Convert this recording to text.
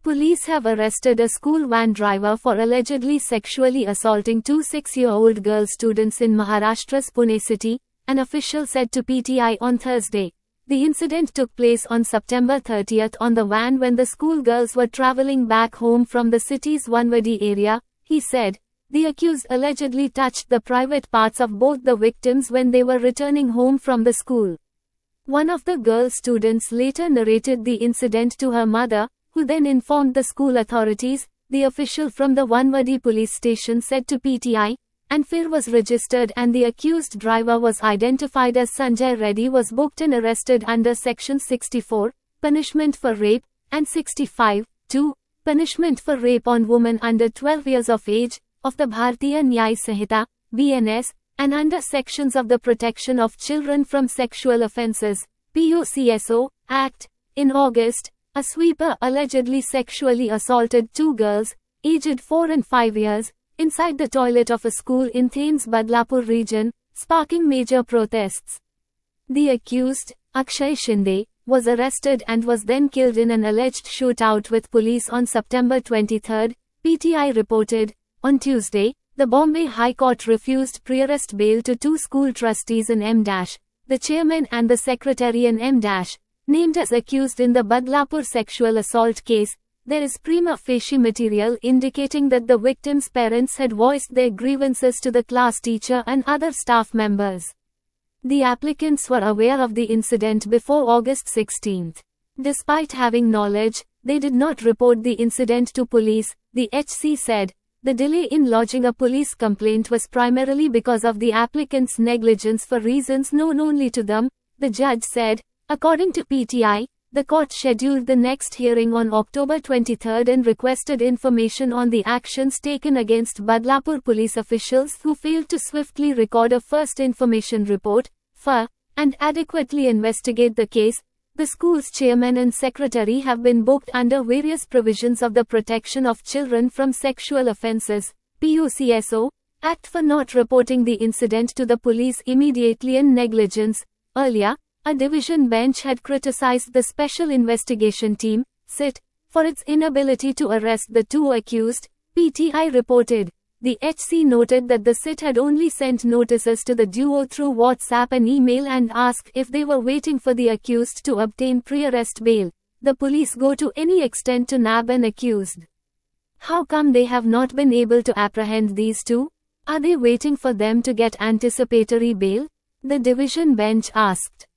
Police have arrested a school van driver for allegedly sexually assaulting two 6-year-old girl students in Maharashtra's Pune city, an official said to PTI on Thursday. The incident took place on September 30 on the van when the schoolgirls were traveling back home from the city's Vanwadi area, he said. The accused allegedly touched the private parts of both the victims when they were returning home from the school. One of the girl students later narrated the incident to her mother, who then informed the school authorities, the official from the Vanwadi police station said to PTI, and FIR was registered and the accused driver was identified as Sanjay Reddy was booked and arrested under Section 64, Punishment for Rape, and 65, 2, Punishment for Rape on Woman under 12 years of age, of the Bharatiya Nyay Sanhita, BNS, and under sections of the Protection of Children from Sexual Offences, POCSO, Act. In August, a sweeper allegedly sexually assaulted two girls, aged 4 and 5 years, inside the toilet of a school in Thane's Badlapur region, sparking major protests. The accused, Akshay Shinde, was arrested and was then killed in an alleged shootout with police on September 23, PTI reported. On Tuesday, the Bombay High Court refused pre-arrest bail to two school trustees in M-, the chairman and the secretary in M-, named as accused in the Badlapur sexual assault case. There is prima facie material indicating that the victims' parents had voiced their grievances to the class teacher and other staff members. The applicants were aware of the incident before August 16. Despite having knowledge, they did not report the incident to police, the HC said. The delay in lodging a police complaint was primarily because of the applicants' negligence for reasons known only to them, the judge said. According to PTI, the court scheduled the next hearing on October 23 and requested information on the actions taken against Badlapur police officials who failed to swiftly record a first information report, FIR, and adequately investigate the case. The school's chairman and secretary have been booked under various provisions of the Protection of Children from Sexual Offences, POCSO, Act for not reporting the incident to the police immediately and negligence. Earlier, a division bench had criticized the Special Investigation Team, SIT, for its inability to arrest the two accused, PTI reported. The HC noted that the SIT had only sent notices to the duo through WhatsApp and email and asked if they were waiting for the accused to obtain pre-arrest bail. The police go to any extent to nab an accused. How come they have not been able to apprehend these two? Are they waiting for them to get anticipatory bail? The division bench asked.